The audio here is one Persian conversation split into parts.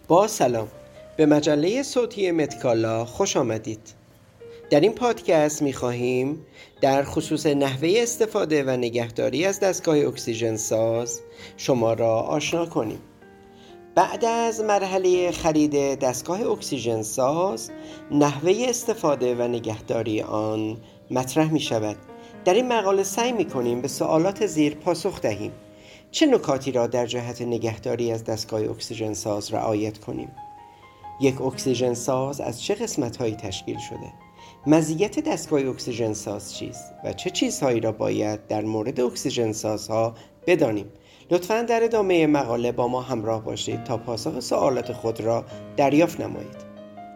با سلام، به مجله صوتی مدکالا خوش آمدید. در این پادکست می‌خواهیم در خصوص نحوه استفاده و نگهداری از دستگاه اکسیژن ساز شما را آشنا کنیم. بعد از مرحله خرید دستگاه اکسیژن ساز، نحوه استفاده و نگهداری آن مطرح می شود. در این مقاله سعی می کنیم به سوالات زیر پاسخ دهیم. چه نکاتی را در جهت نگهداری از دستگاه اکسیژن ساز رعایت کنیم؟ یک اکسیژن ساز از چه قسمت‌هایی تشکیل شده؟ مزیت دستگاه اکسیژن ساز چیست و چه چیزهایی را باید در مورد اکسیژن سازها بدانیم؟ لطفاً در ادامه مقاله با ما همراه باشید تا پاسخ سوالات خود را دریافت نمایید.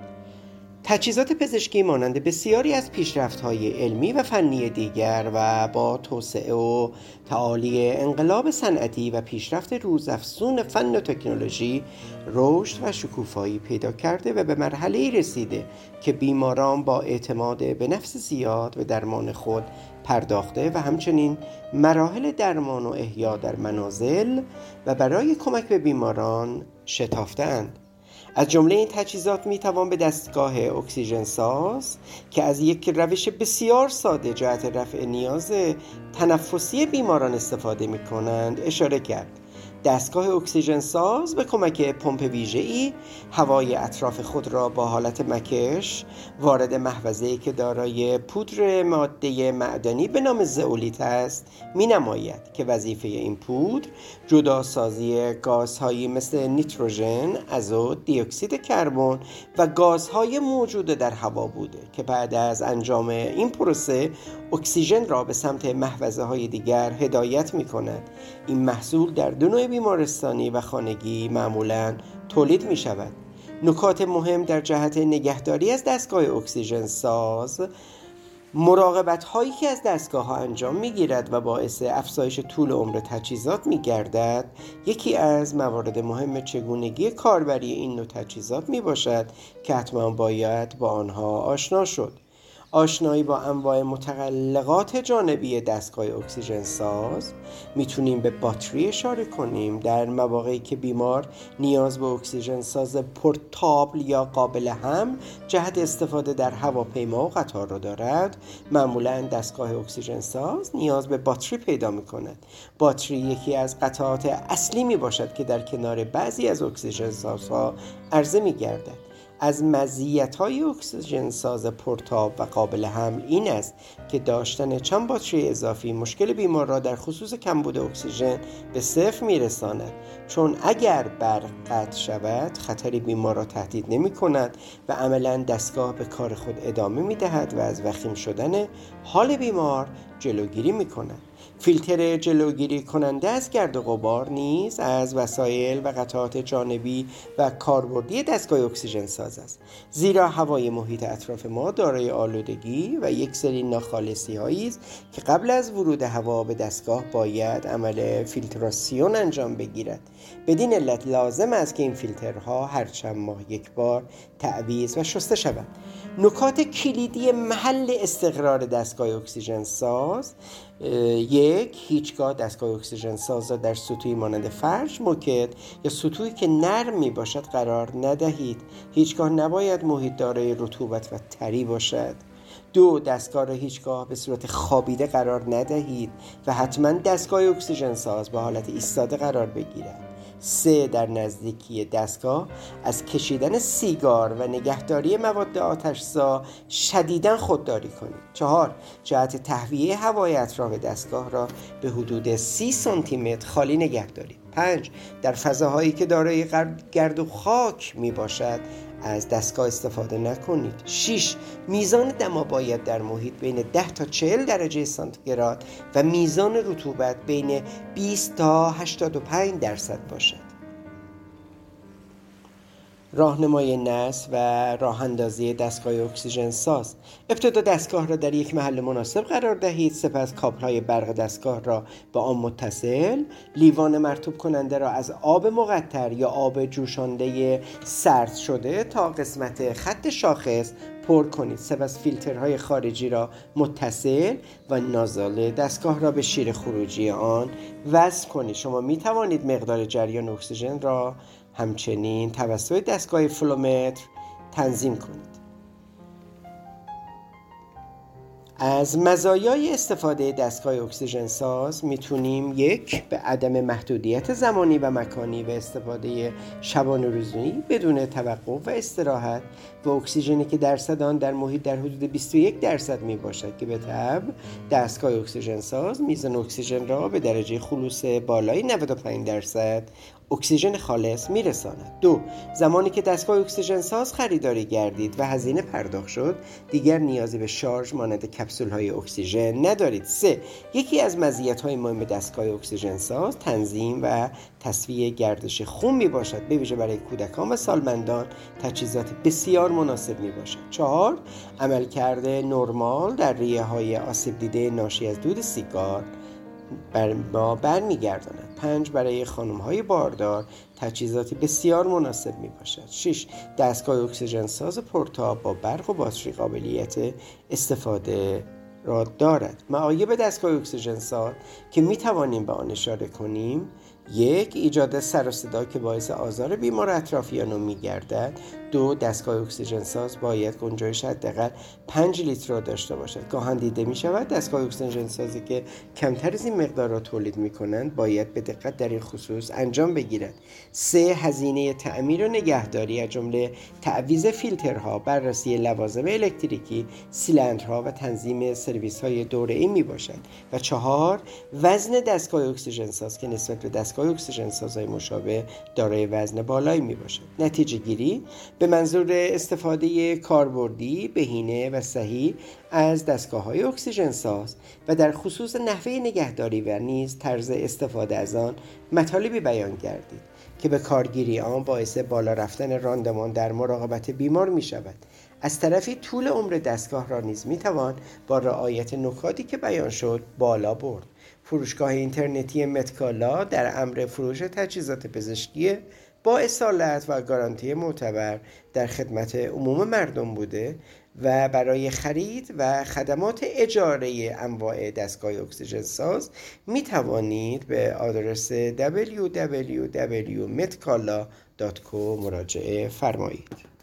تجهیزات پزشکی مانند بسیاری از پیشرفت‌های علمی و فنی دیگر و با توسعه و تعالی انقلاب صنعتی و پیشرفت روزافزون فن و تکنولوژی رشد و شکوفایی پیدا کرده و به مرحله‌ای رسیده که بیماران با اعتماد به نفس زیاد به درمان خود پرداخته و همچنین مراحل درمان و احیا در منازل و برای کمک به بیماران شتافته‌اند. از جمله این تجهیزات میتوان به دستگاه اکسیژن ساز که از یک روش بسیار ساده جهت رفع نیاز تنفسی بیماران استفاده میکنند اشاره کرد. دستگاه اکسیژن ساز به کمک پمپ ویژه‌ای هوای اطراف خود را با حالت مکش وارد محفظه‌ای که دارای پودر ماده معدنی به نام زئولیت است می‌نماید که وظیفه این پودر جداسازی گازهایی مثل نیتروژن، آزوت، دی اکسید کربن و گازهای موجود در هوا بوده که بعد از انجام این پروسه اکسیژن را به سمت محفظه‌های دیگر هدایت می‌کند. این محصول در دو نوع بیمارستانی و خانگی معمولاً تولید می شود. نکات مهم در جهت نگهداری از دستگاه اکسیژن ساز، مراقبت هایی که از دستگاه ها انجام می گیرد و باعث افزایش طول عمر تجهیزات می گردد. یکی از موارد مهم چگونگی کاربری این نوع تجهیزات می باشد که حتما باید با آنها آشنا شد. آشنایی با انواع متعلقات جانبی دستگاه اکسیژن ساز. میتونیم به باتری اشاره کنیم در مواقعی که بیمار نیاز به اکسیژن ساز پورتابل یا قابل حمل جهت استفاده در هواپیما و قطار را دارد. معمولا دستگاه اکسیژن ساز نیاز به باتری پیدا میکند. باتری یکی از قطعات اصلی میباشد که در کنار بعضی از اکسیژن سازها عرضه میگردد. از مزیت‌های اکسیژن ساز پورتابل و قابل حمل این است که داشتن چند باتری اضافی مشکل بیمار را در خصوص کمبود اکسیژن به صفر می‌رساند، چون اگر برق قطع شود خطری بیمار را تهدید نمی‌کند و عملاً دستگاه به کار خود ادامه می‌دهد و از وخیم شدن حال بیمار جلوگیری می‌کند. فیلتر جلوگیری کننده از گرد و غبار نیز از وسایل و قطعات جانبی و کاربردی دستگاه اکسیژن ساز است، زیرا هوای محیط اطراف ما دارای آلودگی و یک سری ناخالصی هایی است که قبل از ورود هوا به دستگاه باید عمل فیلتراسیون انجام بگیرد. بدین علت لازم است که این فیلترها هر چند ماه یک بار تعویض و شسته شوند. نکات کلیدی محل استقرار دستگاه اکسیژن ساز: هیچگاه دستگاه اکسیژن ساز را در سطوحی مانند فرش، موکت یا سطوحی که نرم می باشد قرار ندهید. هیچگاه نباید محیط دارای رطوبت و تری باشد. 2. دستگاه را هیچگاه به صورت خوابیده قرار ندهید و حتما دستگاه اکسیژن ساز به حالت ایستاده قرار بگیرد. 3. در نزدیکی دستگاه از کشیدن سیگار و نگهداری مواد آتشزا شدیداً خودداری کنید. 4. جهت تهویه هوای اطراف دستگاه را به حدود 30 سانتی متر خالی نگه دارید. 5. در فضاهایی که دارای گرد و خاک می باشد از دستگاه استفاده نکنید. 6. میزان دما باید در محیط بین 10 تا 40 درجه سانتیگراد و میزان رطوبت بین 20 تا 85% باشد. راهنمای نصب و راه اندازی دستگاه اکسیژن ساز. ابتدا دستگاه را در یک محل مناسب قرار دهید، سپس کابل‌های برق دستگاه را با آن متصل، لیوان مرطوب کننده را از آب مقطر یا آب جوشانده سرد شده تا قسمت خط شاخص پر کنید. سپس فیلترهای خارجی را متصل و نازل دستگاه را به شیر خروجی آن وصل کنید. شما می توانید مقدار جریان اکسیژن را همچنین توسط دستگاه فلومتر تنظیم کنید. از مزایای استفاده دستگاه اکسیژن ساز میتونیم 1. به عدم محدودیت زمانی و مکانی و استفاده شبانه روزی بدون توقف و استراحت و اکسیژنی که درصد آن در محیط در حدود 21% میباشد که به طبع دستگاه اکسیژن ساز میزان اکسیژن را به درجه خلوص بالای 95% اکسیژن خالص میرساند. 2. زمانی که دستگاه اکسیژن ساز خریداری گردید و هزینه پرداخت شد دیگر نیازی به شارژ مانند کپسول های اکسیژن ندارید. 3. یکی از مزیت‌های مهم دستگاه اکسیژن ساز تنظیم و تصفیه گردش خون می باشد. به ویژه برای کودکان و سالمندان تجهیزات بسیار مناسب می باشد. 4. عملکرد نرمال در ریه های آسیب دیده ناشی از دود سیگار ما برمیگرداند. 5. برای خانم های باردار تجهیزاتی بسیار مناسب می باشد. 6. دستگاه اکسیژن ساز پرتاب با برق و باتری قابلیت استفاده را دارد. معایب دستگاه اکسیژن ساز که می توانیم به آن اشاره کنیم: 1. ایجاد سر و صدا که باعث آزار بیمار اطرافیان می گردد. 2. دستگاه اکسیژن ساز باید گنجایش حداقل 5 لیتر را داشته باشد. گاهن دیده می شود دستگاه اکسیژن سازی که کمتر از این مقدار را تولید می کنند باید به دقت در این خصوص انجام بگیرد. 3. هزینه تعمیر و نگهداری از جمله تعویض فیلترها، بررسی لوازم الکتریکی، سیلندرها و تنظیم سرویس های دوره‌ای می باشد. و 4. وزن دستگاه اکسیژن ساز که نسبت به دستگاه اکسیژن سازهای مشابه دارای وزن بالایی می باشد. نتیجه گیری به منظور استفاده کاربردی، بهینه و صحیح از دستگاه‌های اکسیژن ساز و در خصوص نحوه نگهداری و نیز طرز استفاده از آن مطالبی بیان گردید که به کارگیری آن باعث بالا رفتن راندمان در مراقبت بیمار می شود. از طرفی طول عمر دستگاه را نیز می توان با رعایت نکاتی که بیان شد بالا برد. فروشگاه اینترنتی متکالا در امر فروش تجهیزات پزشکی با اصالت و گارانتی معتبر در خدمت عموم مردم بوده و برای خرید و خدمات اجاره انواع دستگاه اکسیژن ساز می توانید به آدرس www.metcala.co مراجعه فرمایید.